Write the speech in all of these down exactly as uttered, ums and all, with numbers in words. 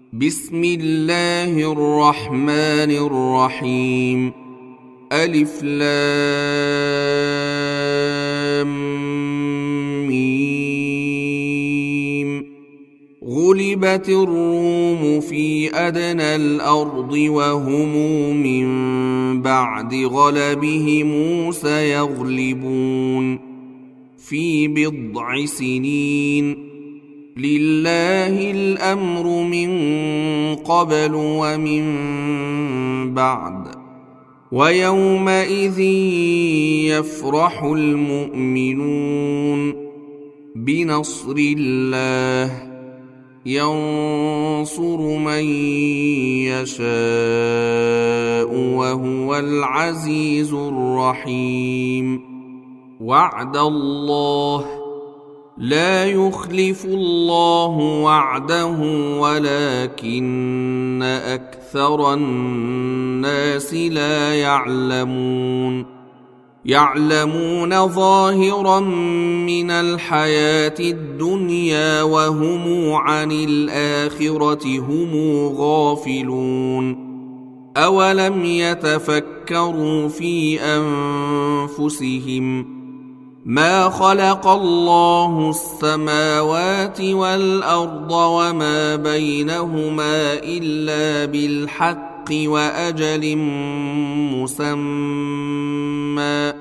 بسم الله الرحمن الرحيم. ألف لام ميم. غلبت الروم في أدنى الأرض وهم من بعد غلبهم سيغلبون في بضع سنين. لله الأمر من قبل ومن بعد، ويومئذ يفرح المؤمنون بنصر الله ينصر من يشاء وهو العزيز الرحيم. وعد الله لا يخلف الله وعده ولكن أكثر الناس لا يعلمون. يعلمون ظاهرا من الحياة الدنيا وهم عن الآخرة هم غافلون. أولم يتفكروا في أنفسهم ما خلق الله السماوات والأرض وما بينهما إلا بالحق وأجل مسمى،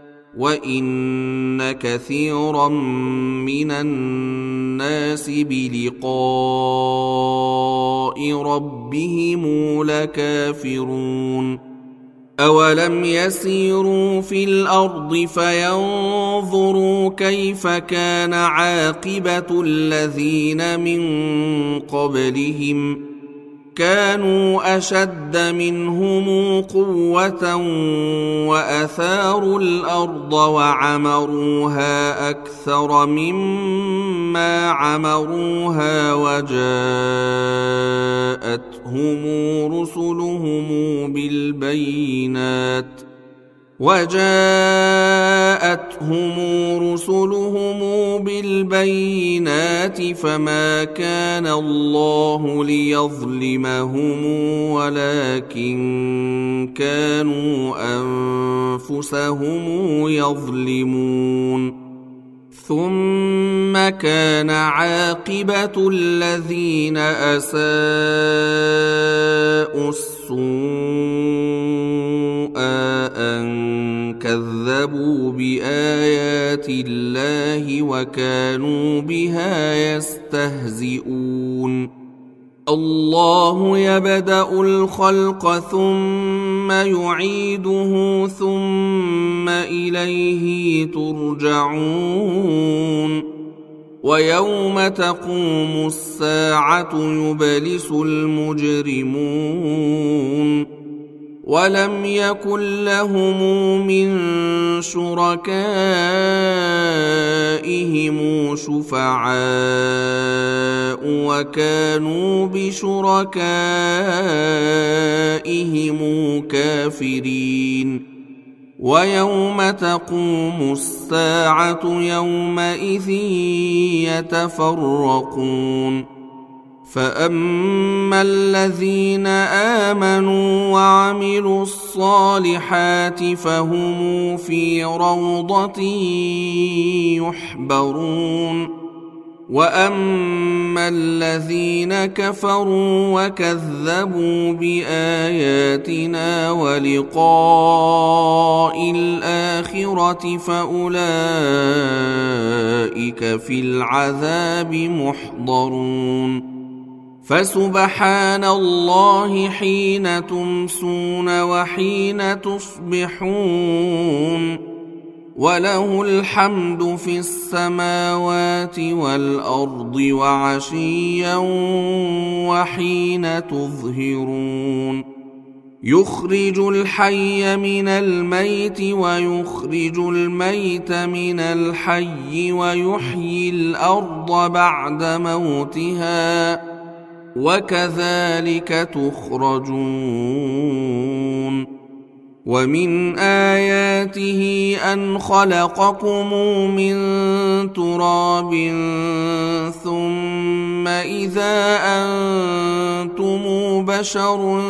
وإن كثيرا من الناس بلقاء ربهم لكافرون. أولم يسيروا في الأرض فينظروا كيف كان عاقبة الذين من قبلهم كانوا أشد منهم قوة وأثاروا الأرض وعمروها أكثر مما عمروها وجاءتهم رسلهم بالبينات وجاءتهم رسلهم بالبينات فما كان الله ليظلمهم ولكن كانوا أنفسهم يظلمون. ثم كان عاقبة الذين أساءوا السوء أن كذبوا بآيات الله وكانوا بها يستهزئون. الله يبدأ الخلق ثم يعيده ثم إليه ترجعون. ويوم تقوم الساعة يبلس المجرمون ولم يكن لهم من شركائهم شفعاء وكانوا بشركائهم كافرين. ويوم تقوم الساعة يومئذ يتفرقون. فأما الذين آمنوا وعملوا الصالحات فهم في روضة يحبرون. وأما الذين كفروا وكذبوا بآياتنا ولقاء الآخرة فأولئك في العذاب محضرون. فسبحان الله حين تمسون وحين تصبحون، وله الحمد في السماوات والأرض وعشيا وحين تظهرون. يخرج الحي من الميت ويخرج الميت من الحي ويحيي الأرض بعد موتها وكذلك تخرجون. ومن آياته أن خلقكم من تراب ثم إذا أنتم بشر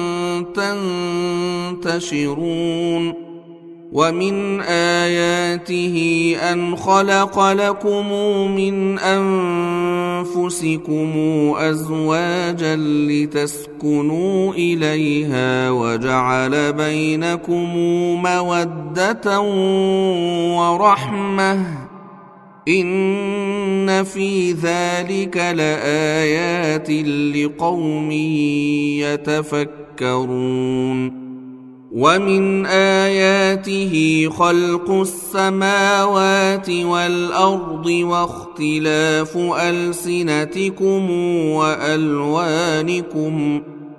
تنتشرون ومن آياته أن خلق لكم من أنفسكم أزواجا لتسكنوا إليها وجعل بينكم مودة ورحمة إن في ذلك لآيات لقوم يتفكرون ومن آياته خلق السماوات والأرض واختلاف ألسنتكم وألوانكم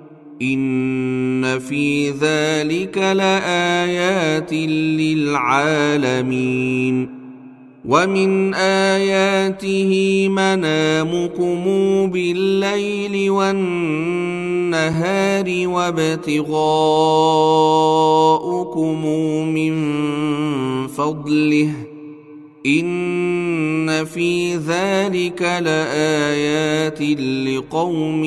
إن في ذلك لآيات للعالمين ومن آياته منامكم بالليل والنهار وابتغاؤكم من فضله إن في ذلك لآيات لقوم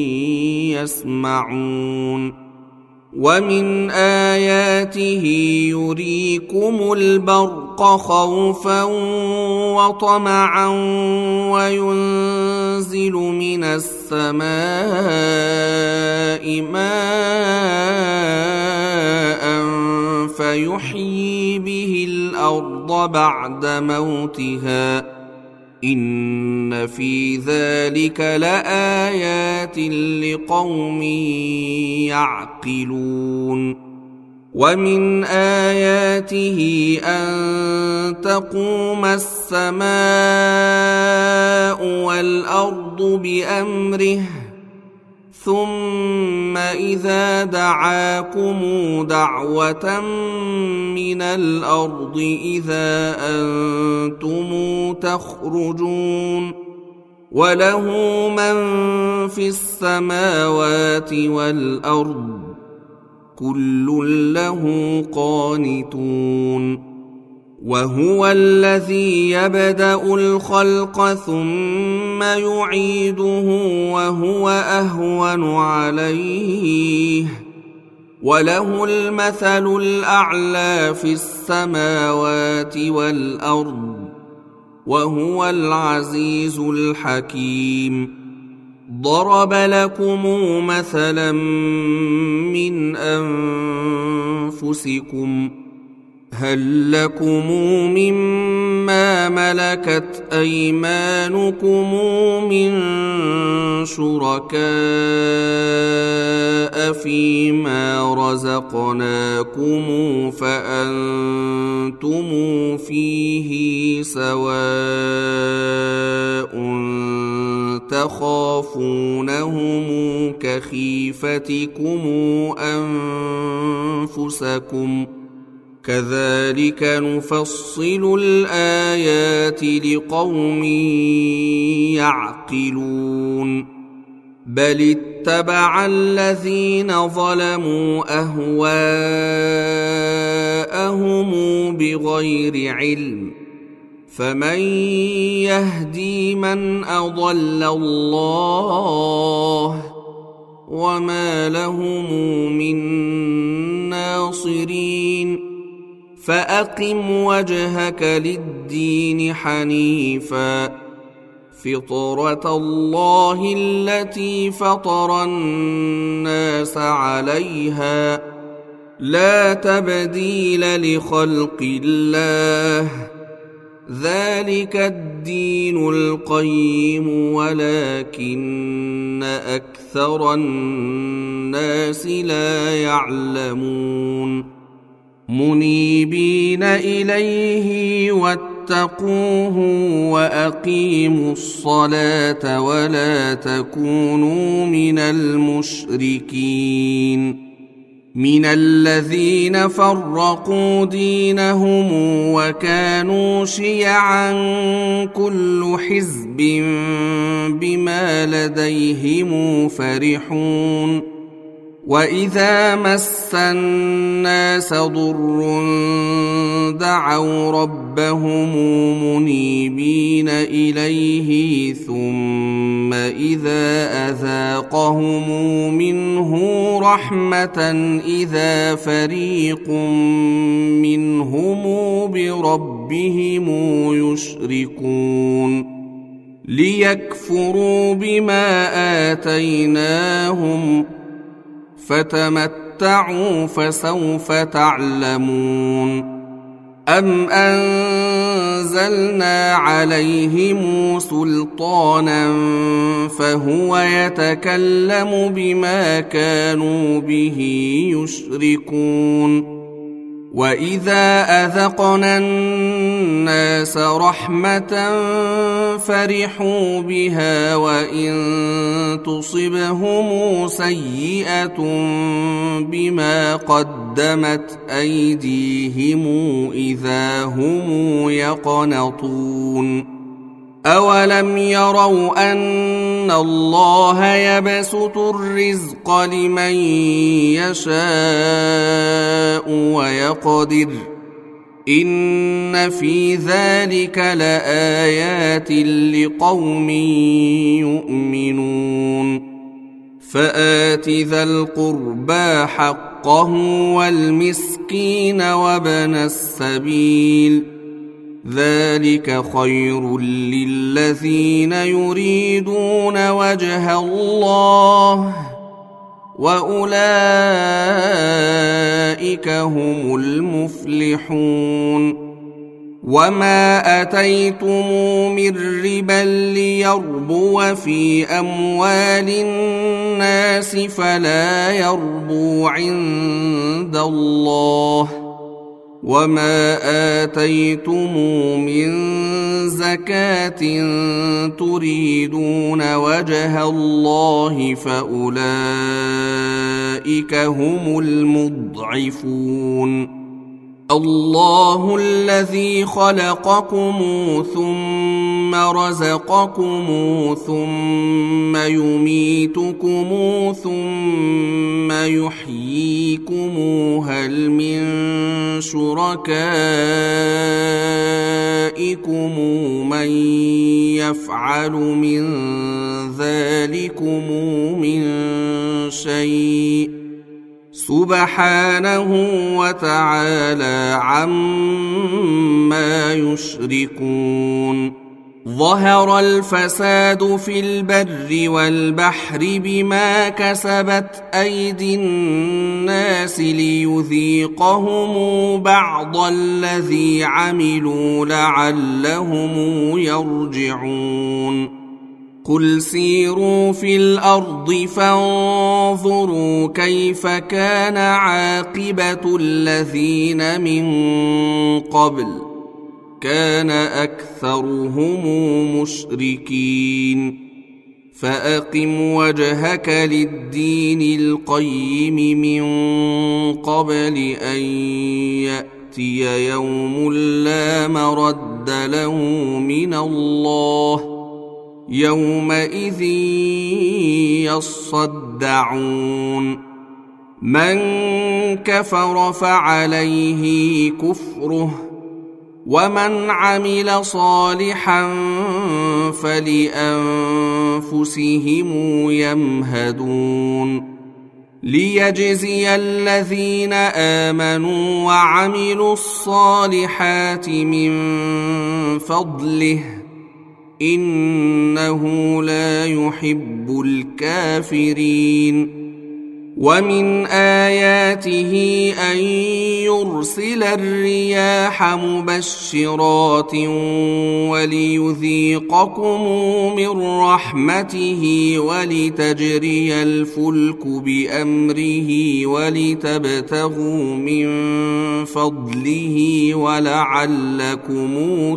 يسمعون ومن آياته يريكم البرق خوفا وطمعا وينزل من السماء ماء فيحيي به الأرض بعد موتها إن في ذلك لآيات لقوم يعقلون ومن آياته أن تقوم السماء والأرض بأمره ثم إذا دعاكم دعوة من الأرض إذا أنتم تخرجون وله من في السماوات والأرض كل له قانتون وهو الذي يبدأ الخلق ثم يعيده وهو أهون عليه وله المثل الأعلى في السماوات والأرض وهو العزيز الحكيم ضرب لكم مثلا من أنفسكم هل لكم مما ملكت أيمانكم من شركاء فيما رزقناكم فأنتم فيه سواء تخافونهم كخيفتكم أنفسكم كذلك نفصل الآيات لقوم يعقلون بل اتبع الذين ظلموا أهواءهم بغير علم فمن يهدي من أضل الله وما لهم من ناصرين فأقم وجهك للدين حنيفا فطرة الله التي فطر الناس عليها لا تبديل لخلق الله ذلك الدين القيم ولكن أكثر الناس لا يعلمون منيبين إليه واتقوه وأقيموا الصلاة ولا تكونوا من المشركين من الذين فرقوا دينهم وكانوا شيعا كل حزب بما لديهم فرحون وإذا مس الناس ضر دعوا ربهم منيبين إليه ثم إذا أذاقهم منه رحمة إذا فريق منهم بربهم يشركون ليكفروا بما آتيناهم فتمتعوا فسوف تعلمون أم أنزلنا عليهم سلطانا فهو يتكلم بما كانوا به يشركون وإذا أذقنا الناس رحمة فرحوا بها وإن تصبهم سيئة بما قدمت أيديهم إذا هم يقنطون أولم يروا أن الله يبسط الرزق لمن يشاء ويقدر إن في ذلك لآيات لقوم يؤمنون فآت ذا القربى حقه والمسكين وابن السبيل ذلك خير للذين يريدون وجه الله وأولئك هم المفلحون وما أتيتم من ربا ليربو في أموال الناس فلا يربو عند الله وما آتيتم من زكاة تريدون وجه الله فأولئك هم المضعفون الله الذي خلقكم ثم رزقكم ثم يميتكم ثم يحييكم هل من شركائكم من يفعل من ذلكم من شيء سبحانه وتعالى عما يشركون ظهر الفساد في البر والبحر بما كسبت أيدي الناس ليذيقهم بعض الذي عملوا لعلهم يرجعون قل سيروا في الأرض فانظروا كيف كان عاقبة الذين من قبل كان أكثرهم مشركين فأقم وجهك للدين القيم من قبل أن يأتي يوم لا مرد له من الله يومئذ يصدعون من كفر فعليه كفره ومن عمل صالحا فلأنفسهم يمهدون ليجزي الذين آمنوا وعملوا الصالحات من فضله إنه لا يحب الكافرين ومن آياته أن يرسل الرياح مبشرات وليذيقكم من رحمته ولتجري الفلك بأمره ولتبتغوا من فضله ولعلكم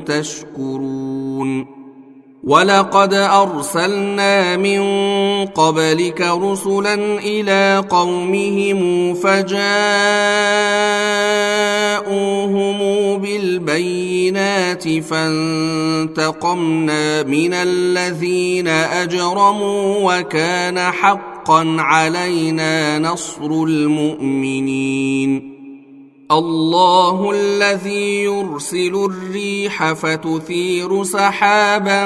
تشكرون ولقد أرسلنا من قبلك رسلا إلى قومهم فجاءوهم بالبينات فانتقمنا من الذين أجرموا وكان حقا حقا علينا نصر المؤمنين الله الذي يرسل الريح فتثير سحابا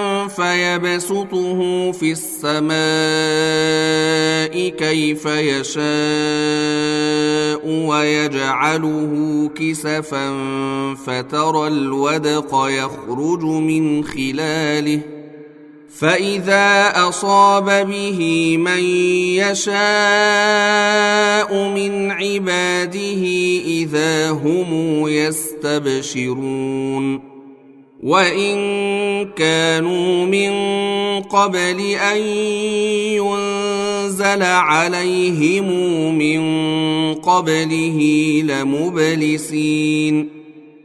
فيبسطه في السماء كيف يشاء ويجعله كسفا فترى الودق يخرج من خلاله فإذا أصاب به من يشاء من عباده إذا هم يستبشرون وإن كانوا من قبل أن ينزل عليهم من قبله لمبلسين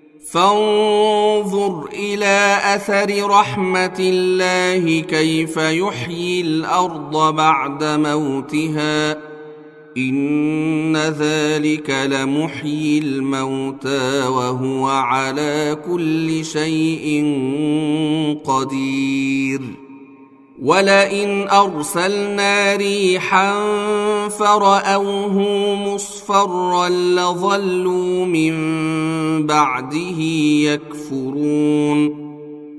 فانظر إلى أثر رحمة الله كيف يحيي الأرض بعد موتها إن ذلك لمحيي الموتى وهو على كل شيء قدير ولئن أرسلنا ريحا فرأوه مصفرا لظلوا من بعده يكفرون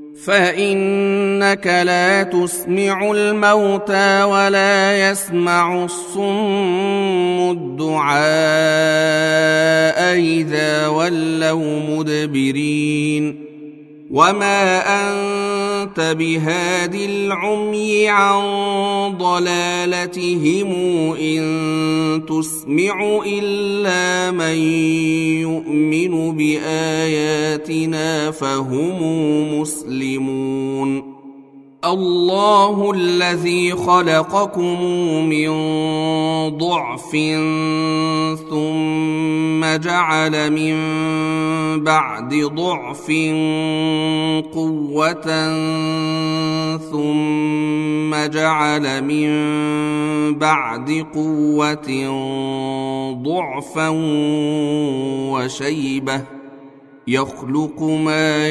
فإنك لا تسمع الموتى ولا يسمع الصم الدعاء إذا ولوا مدبرين وما أنت بهاد العمي عن ضلالتهم إن تسمع إلا من يؤمن بآياتنا فهم مسلمون الله الذي خلقكم من ضعف ثم جعل من بعد ضعف قوة ثم جعل من بعد قوة ضعفا وشيبة يخلق ما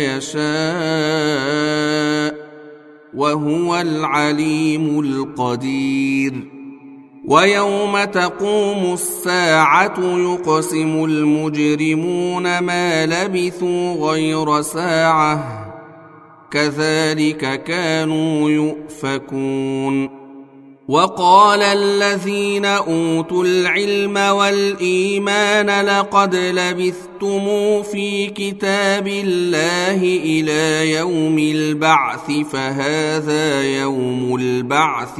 يشاء وهو العليم القدير ويوم تقوم الساعة يقسم المجرمون ما لبثوا غير ساعة كذلك كانوا يؤفكون وقال الذين أوتوا العلم والإيمان لقد لبثتم في كتاب الله إلى يوم البعث فهذا يوم البعث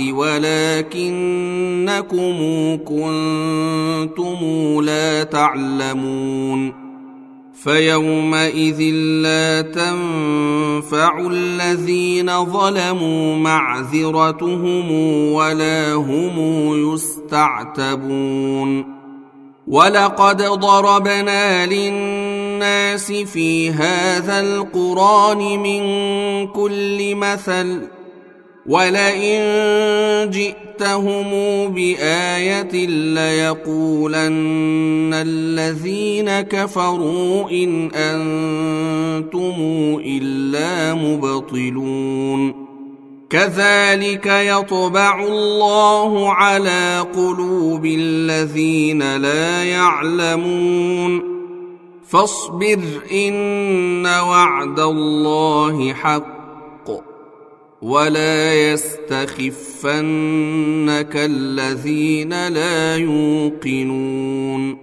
ولكنكم كنتم لا تعلمون فيومئذ لا تنفع الذين ظلموا معذرتهم ولا هم يستعتبون ولقد ضربنا للناس في هذا القرآن من كل مثل ولئن جئتهم بآية ليقولن الذين كفروا إن أنتم إلا مبطلون كذلك يطبع الله على قلوب الذين لا يعلمون فاصبر إن وعد الله حق ولا يستخفنك الذين لا يوقنون